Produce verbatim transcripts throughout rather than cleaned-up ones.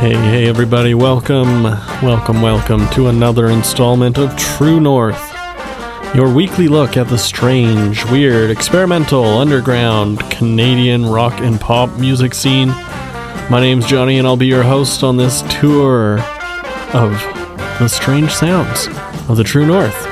Hey, hey, everybody, welcome, welcome, welcome to another installment of True North, your weekly look at the strange, weird, experimental, underground, Canadian rock and pop music scene. My name's Johnny, and I'll be your host on this tour of the strange sounds of the True North.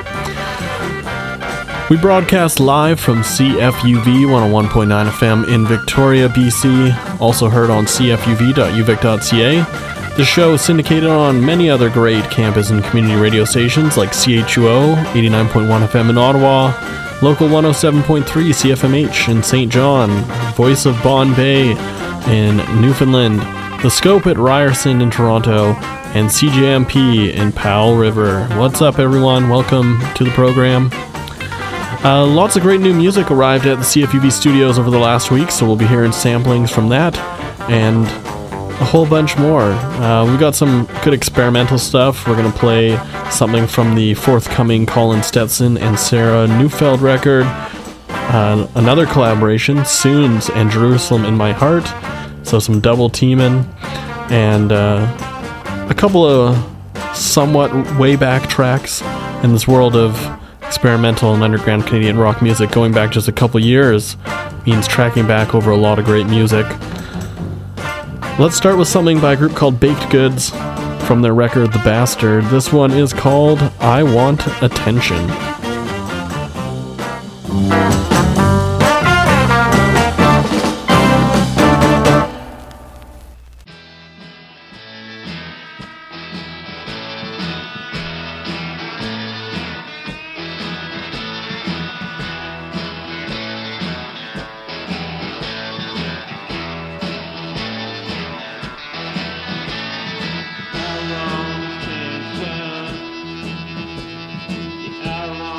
We broadcast live from C F U V one oh one point nine F M in Victoria, B C, also heard on c f u v dot u vic dot c a. The show is syndicated on many other great campus and community radio stations like C H U O eighty-nine point one F M in Ottawa, Local one oh seven point three C F M H in Saint John, Voice of Bon Bay in Newfoundland, The Scope at Ryerson in Toronto, and C J M P in Powell River. What's up, everyone? Welcome to the program. Uh, lots of great new music arrived at the C F U V studios over the last week, so we'll be hearing samplings from that and a whole bunch more. Uh, we got some good experimental stuff. We're going to play something from the forthcoming Colin Stetson and Sarah Neufeld record. Uh, another collaboration, Soons and Jerusalem in My Heart. So some double teaming. And uh, a couple of somewhat way back tracks in this world of experimental and underground Canadian rock music going back just a couple years means tracking back over a lot of great music. Let's start with something by a group called Baked Goods from their record The Bastard. This one is called I Want Attention. I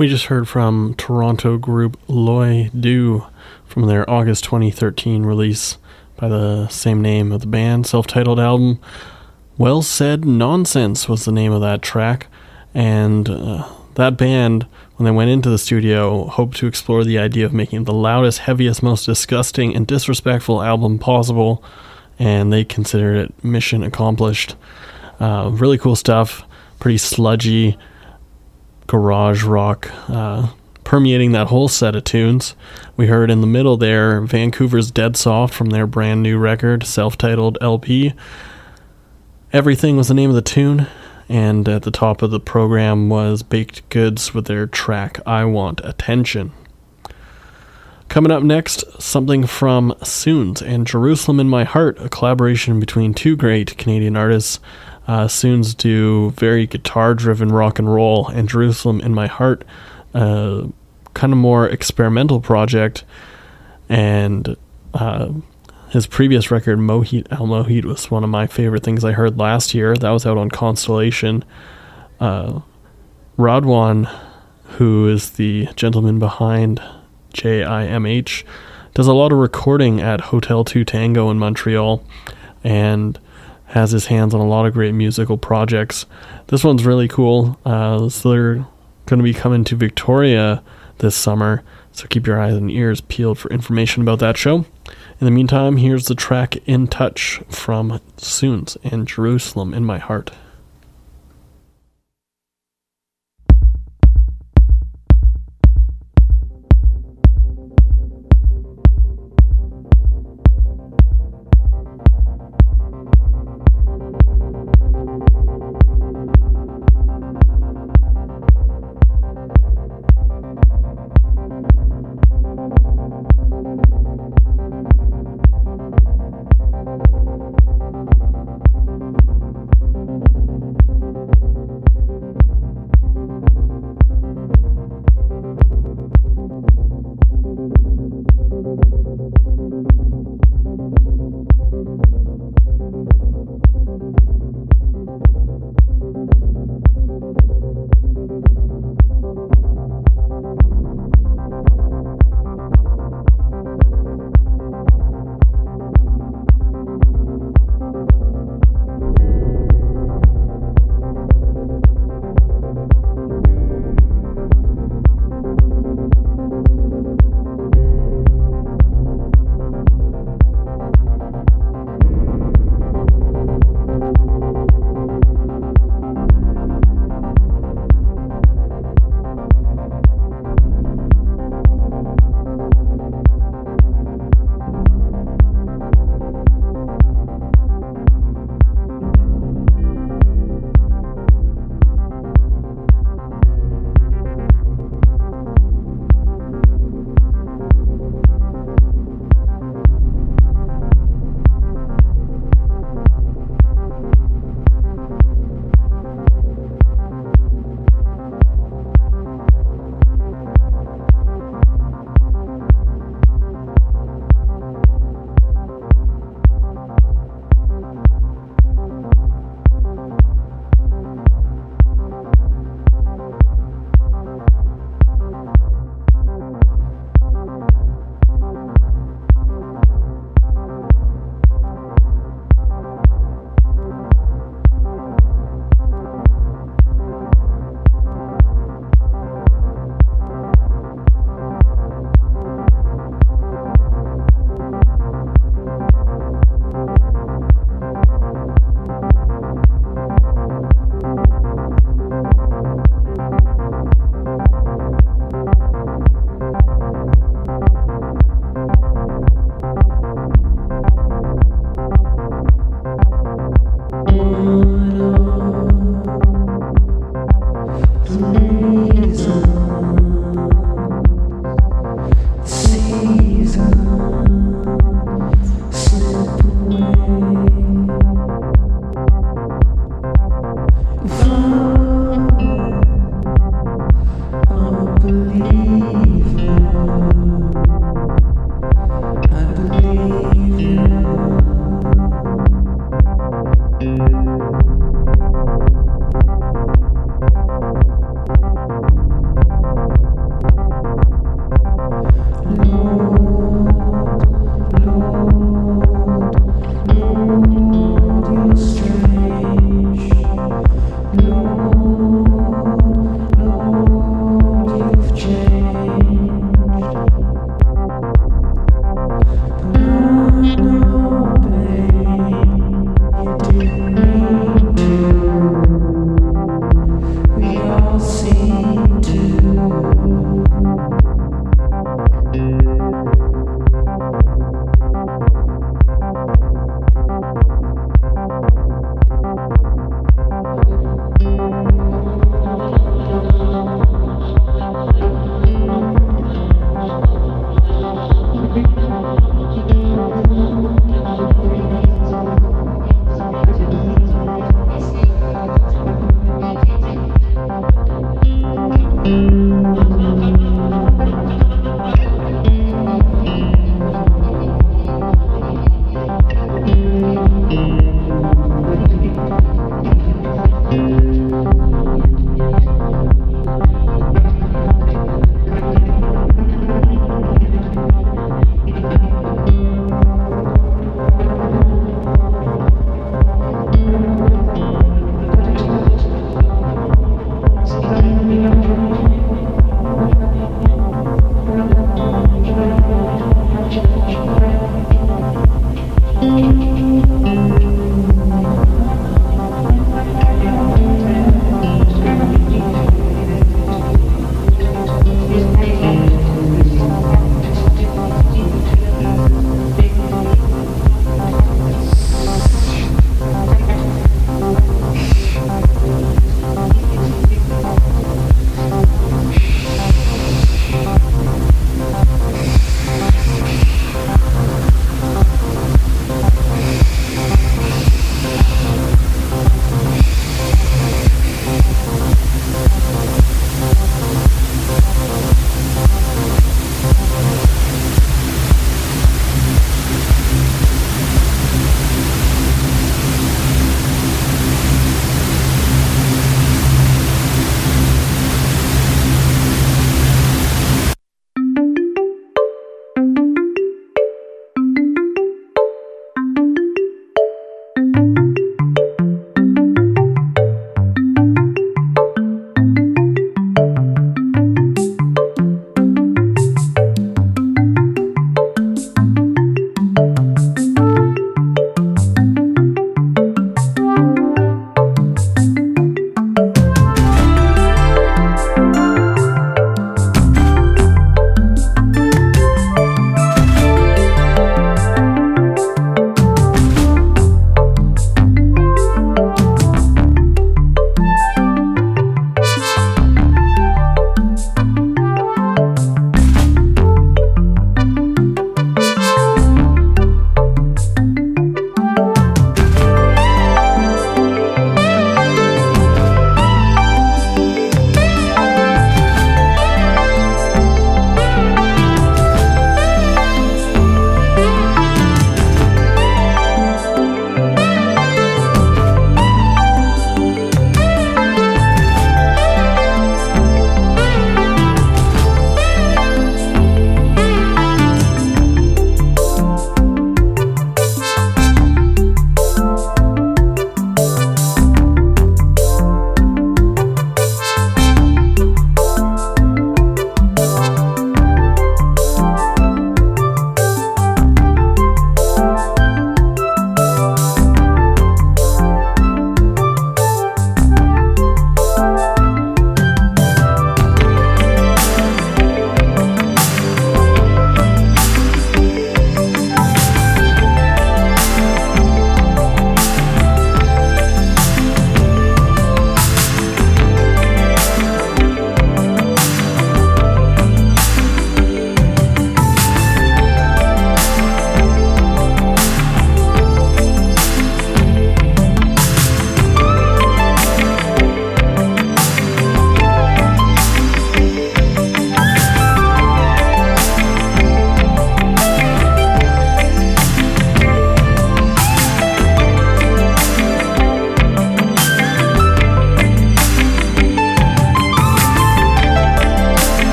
We just heard from Toronto group Loy Do from their August twenty thirteen release by the same name of the band, self-titled album. Well Said Nonsense was the name of that track, and uh, that band, when they went into the studio, hoped to explore the idea of making the loudest, heaviest, most disgusting and disrespectful album possible, and they considered it mission accomplished. Uh, really cool stuff, pretty sludgy garage rock, uh, permeating that whole set of tunes. We heard in the middle there Vancouver's Dead Soft from their brand new record, self-titled L P. Everything was the name of the tune, and at the top of the program was Baked Goods with their track I Want Attention. Coming up next, something from Soons and Jerusalem in My Heart, a collaboration between two great Canadian artists. Uh, Soons do very guitar-driven rock and roll, and Jerusalem in My Heart, uh, kind of more experimental project. And uh, his previous record, Mohit Al Mohit, was one of my favorite things I heard last year. That was out on Constellation. Uh, Radwan, who is the gentleman behind J I M H, does a lot of recording at Hotel Two Tango in Montreal, and has his hands on a lot of great musical projects. This one's really cool. Uh, so they're going to be coming to Victoria this summer, so keep your eyes and ears peeled for information about that show. In the meantime, here's the track In Touch from Soons and Jerusalem in My Heart.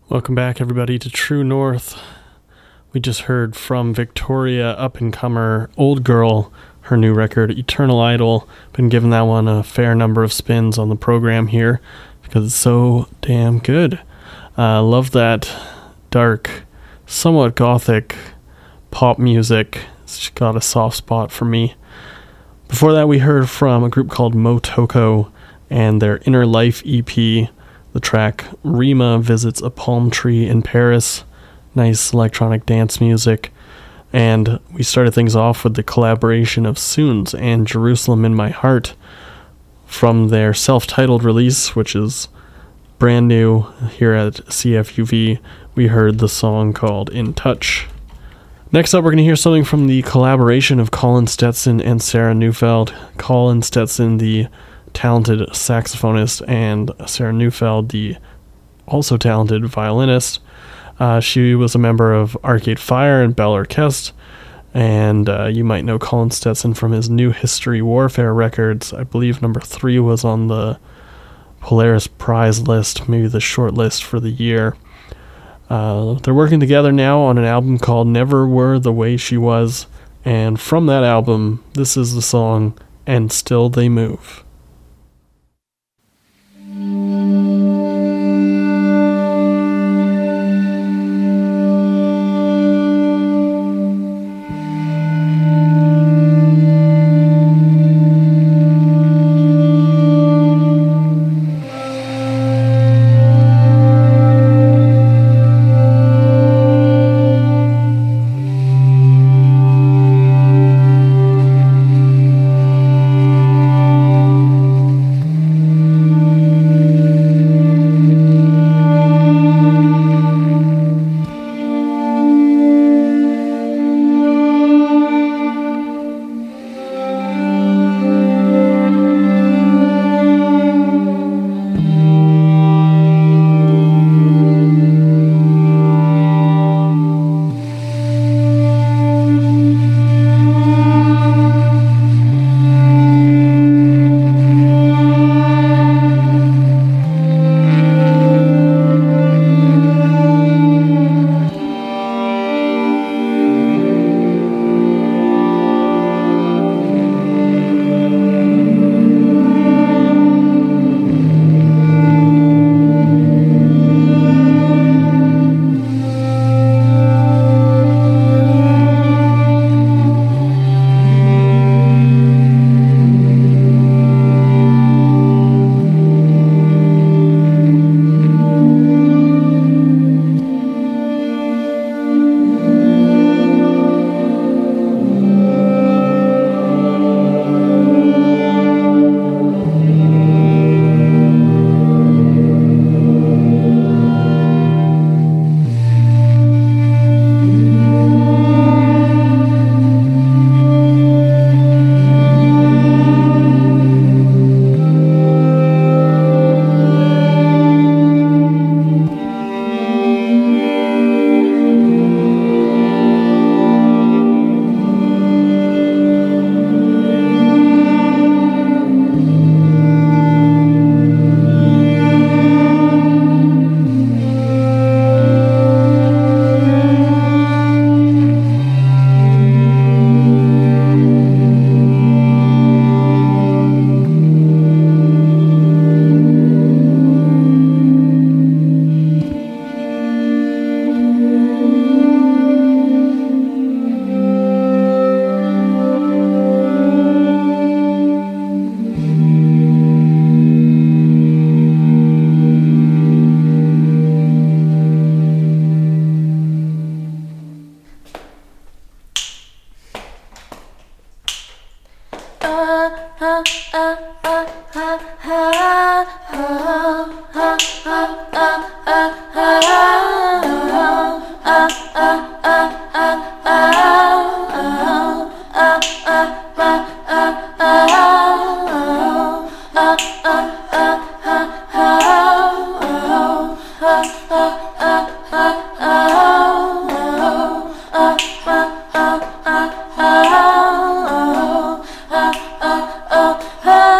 Welcome back, everybody, to True North. We just heard from Victoria, up-and-comer, Old Girl, her new record, Eternal Idol. Been giving that one a fair number of spins on the program here because it's so damn good. Uh, love that dark, somewhat gothic pop music. It's got a soft spot for me. Before that, we heard from a group called Motoko and their Inner Life E P, the track Rima Visits a Palm Tree in Paris. Nice electronic dance music. And we started things off with the collaboration of Soons and Jerusalem in My Heart from their self-titled release, which is brand new here at C F U V. We heard the song called In Touch. Next up, we're going to hear something from the collaboration of Colin Stetson and Sarah Neufeld. Colin Stetson, the talented saxophonist, and Sarah Neufeld, the also talented violinist. Uh, she was a member of Arcade Fire and Bell Orchestre, and uh, you might know Colin Stetson from his New History Warfare records. I believe number three was on the Polaris Prize list, maybe the short list for the year. Uh, they're working together now on an album called Never Were the Way She Was, and from that album, this is the song And Still They Move.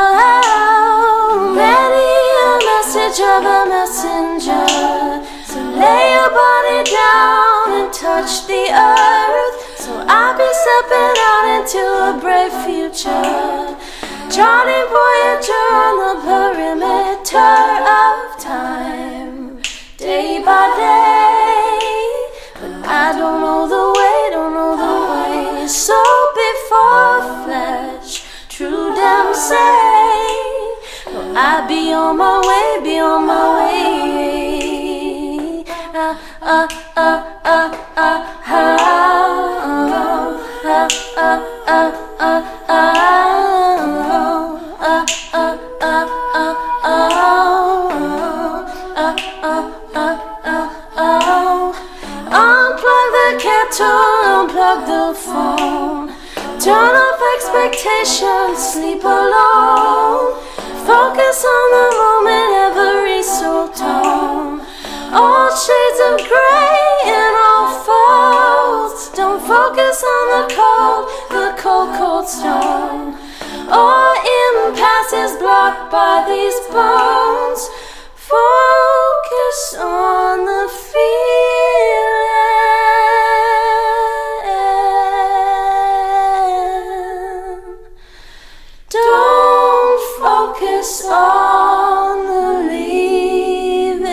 Of a messenger, so lay your body down and touch the earth. So I'll be stepping out into a brave future, charting voyager on the perimeter of time, day by day. But I don't know the way, don't know the way. So before flesh, true damn say, well, I be on my way, be on my way. Uh, uh, uh, uh, uh, uh, uh, uh, uh, uh, unplug the kettle, unplug the phone, turn off expectations, sleep alone, focus on the moment, every soul tone, all shades of gray and all faults. Don't focus on the cold, the cold, cold stone, or impasses blocked by these bones. Focus on the feeling. Don't focus on the leaving.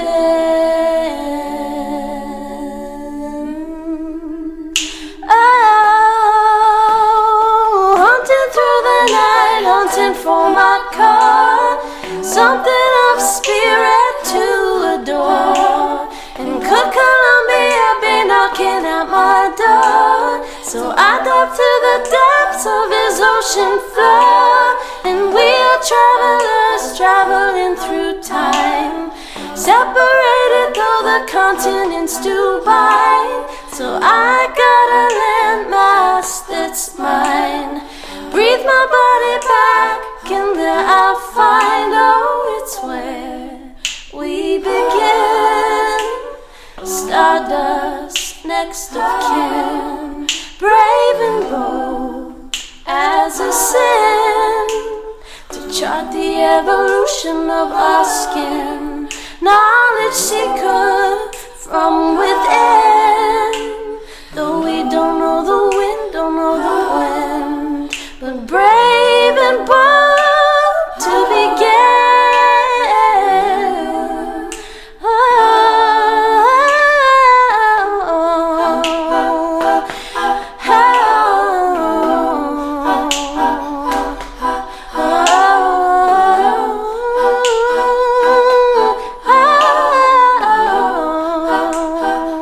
Oh, hunting through the night, hunting for my car, something of spirit to adore. And could Columbia be knocking at my door? So I dive to the depths of his ocean floor, and we are travelers traveling through time, separated though the continents do bind. So I got a landmass that's mine. Breathe my body back, and there I'll find, oh, it's where we begin. Stardust next of kin, brave and bold as a sin, to chart the evolution of our skin. Knowledge seeker from within, though we don't know the wind, don't know the wind, but brave and bold to begin. Oh,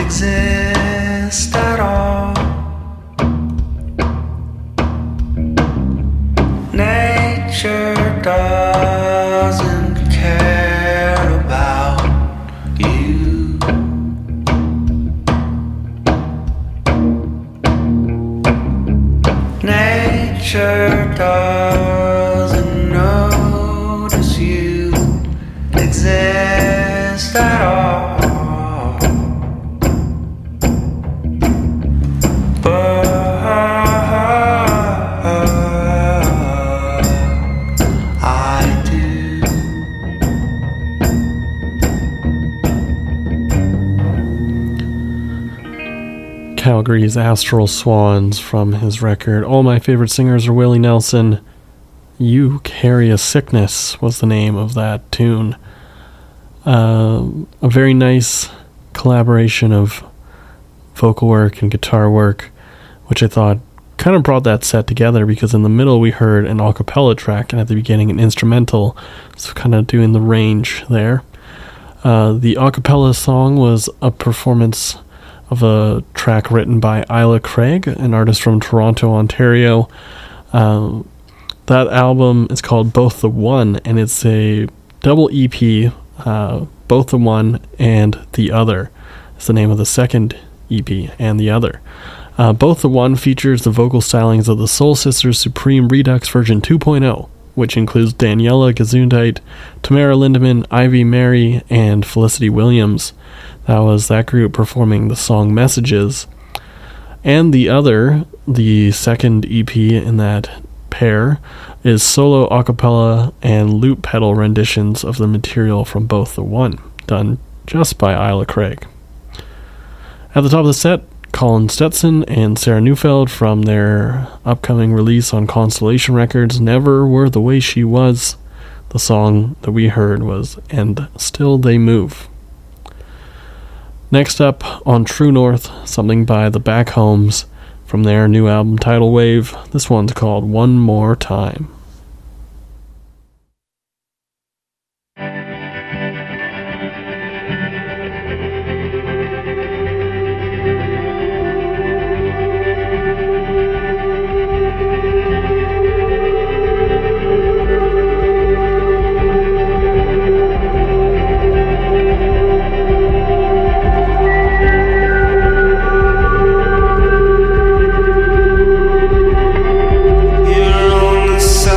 exist at all. Nature doesn't care about you. Nature doesn't notice you exist at all. Calgary's Astral Swans from his record All My Favorite Singers Are Willie Nelson. You Carry a Sickness was the name of that tune. Uh, a very nice collaboration of vocal work and guitar work, which I thought kind of brought that set together, because in the middle we heard an a cappella track and at the beginning an instrumental, so kind of doing the range there. Uh, the a cappella song was a performance of a track written by Isla Craig, an artist from Toronto, Ontario. Um, that album is called Both the One, and it's a double E P. Uh, Both the One and the Other is the name of the second E P, and the Other. Uh, Both the One features the vocal stylings of the Soul Sisters Supreme Redux version two point oh, which includes Daniela Gesundheit, Tamara Lindemann, Ivy Mary, and Felicity Williams. That was that group performing the song Messages. And the Other, the second E P in that pair, is solo a cappella and loop pedal renditions of the material from Both the One, done just by Isla Craig. At the top of the set, Colin Stetson and Sarah Neufeld from their upcoming release on Constellation Records, Never Were the Way She Was. The song that we heard was And Still They Move. Next up on True North, something by the Back Homes from their new album Tidal Wave. This one's called One More Time. You're on the side.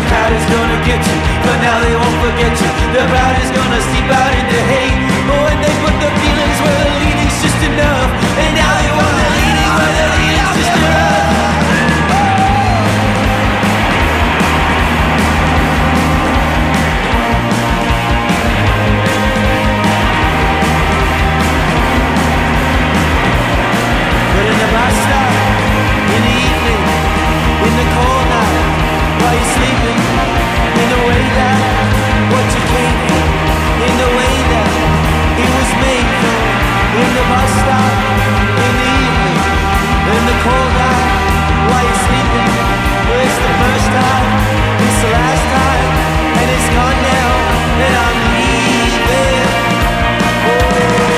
the crowd is gonna get you, but now they won't forget you. The crowd is gonna seep out into hate, but when they put the feelings where the leading's just enough, and now they want the leading where the leading's just enough. But in the bus stop, in the evening, in the cold night, while you're sleeping, in the way that what you came for, in the way that it was made for, in the bus stop, in the evening, in the cold night, while you're sleeping. Well, it's the first time, it's the last time, and it's gone now, and I'm leaving. Oh.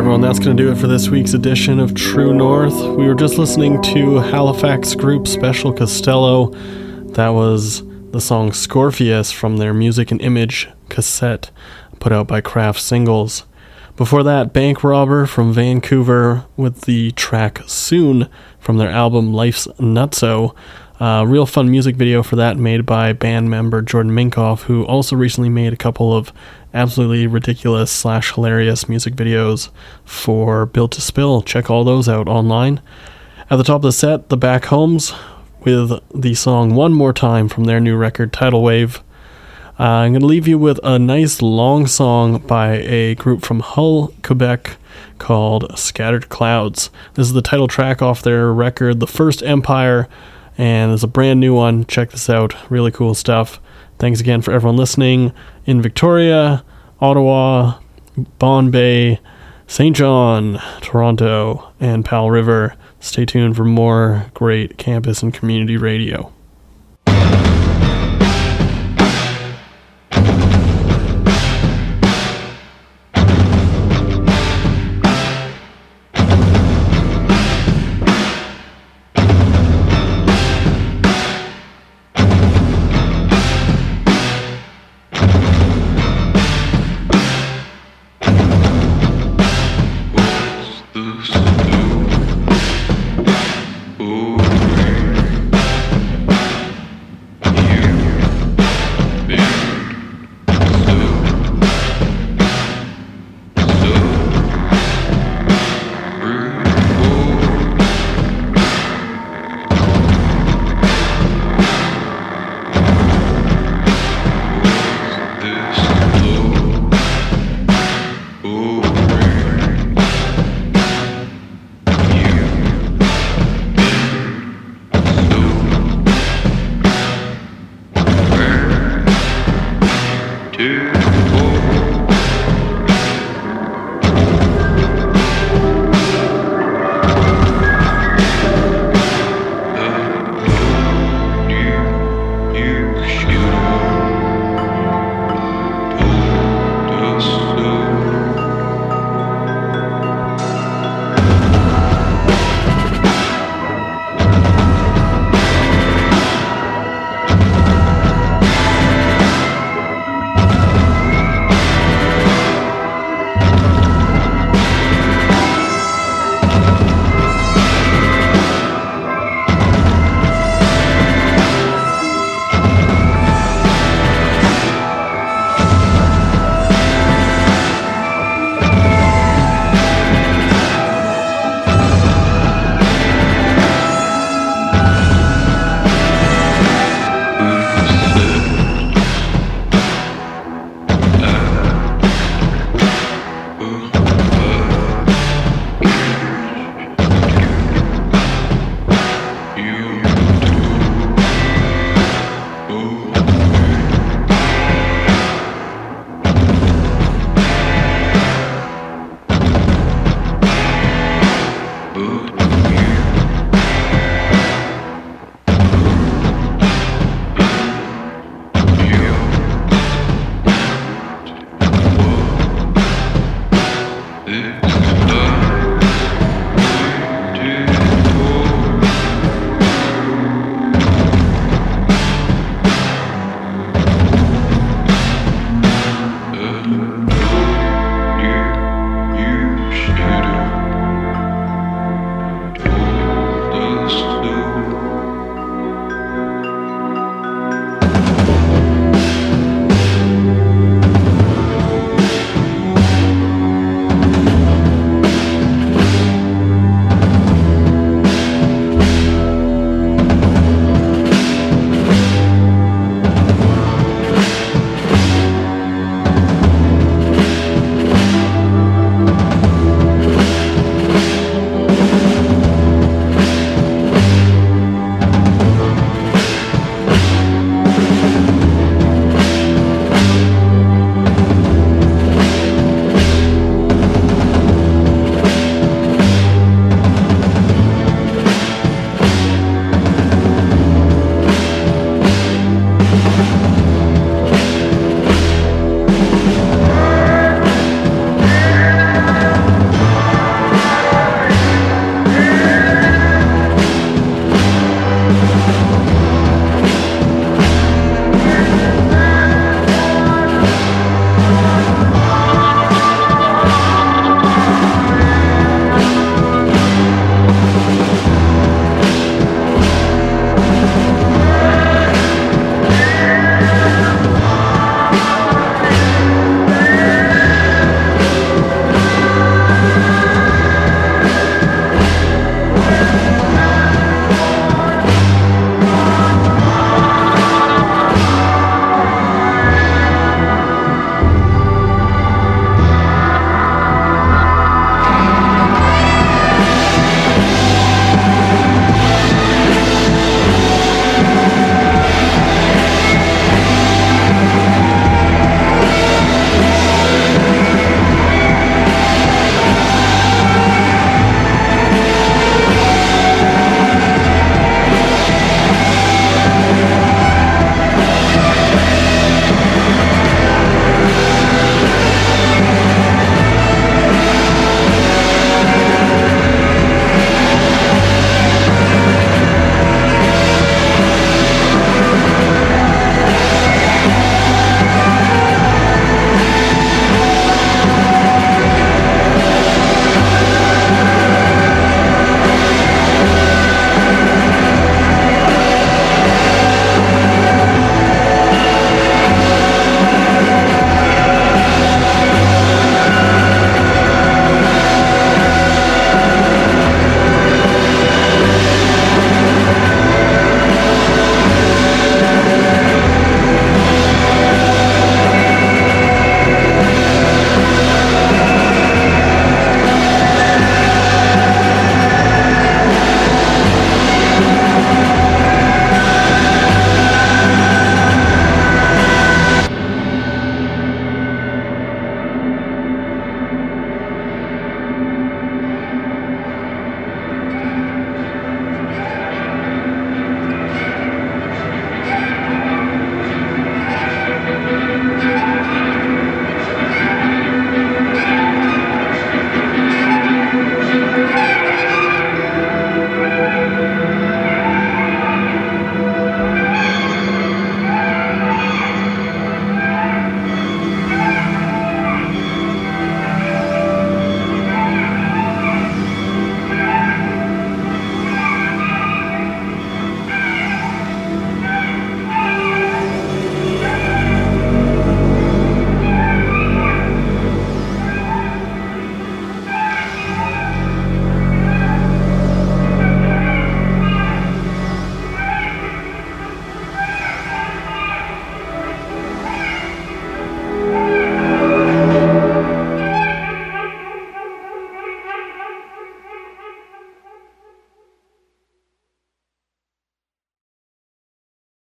everyone, that's going to do it for this week's edition of True North. We were just listening to Halifax group Special Costello. That was the song Scorpius from their Music and Image cassette put out by Craft Singles. Before that, Bank Robber from Vancouver with the track Soon from their album Life's Nutso. Uh, real fun music video for that made by band member Jordan Minkoff, who also recently made a couple of absolutely ridiculous slash hilarious music videos for Built to Spill. Check all those out online. At the top of the set, the Back Homes with the song One More Time from their new record Tidal Wave. Uh, I'm going to leave you with a nice long song by a group from Hull, Quebec called Scattered Clouds. This is the title track off their record The First Empire, and it's a brand new one. Check this out. Really cool stuff. Thanks again for everyone listening in Victoria, Ottawa, Bonne Bay, Saint John, Toronto, and Powell River. Stay tuned for more great campus and community radio.